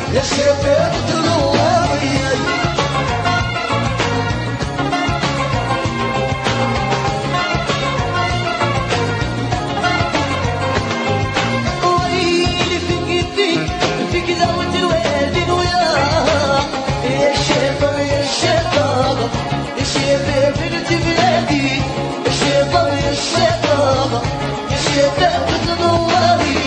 يا شباب تنوري ويلي فيك زود الوالدين وياه يا شباب يا شباب يا شباب بنت بلادي يا شباب يا شباب يا شباب تنوري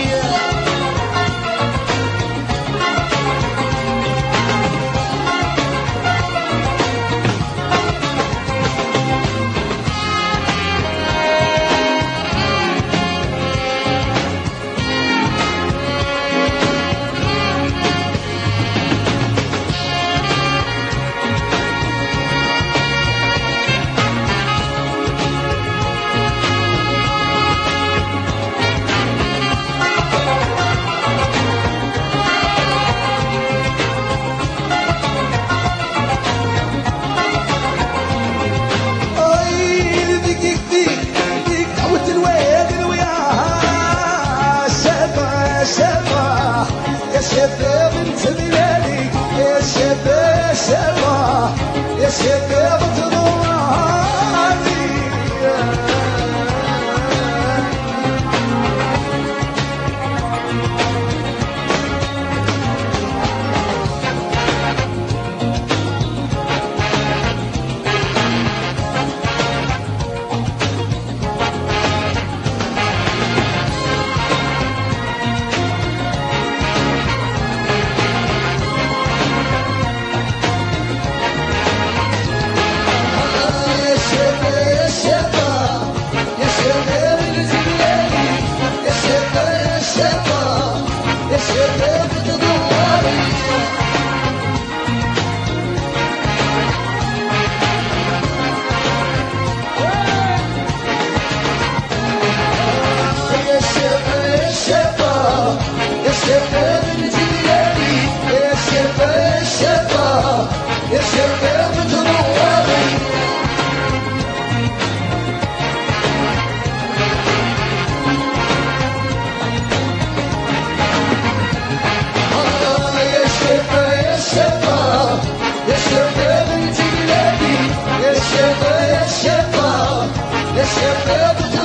شباب انت بلادي يا شباب شباب يا شباب تنوري يا شباب تنوري يا شباب يا شباب يا شباب انت بلادي يا شباب يا شباب يا شباب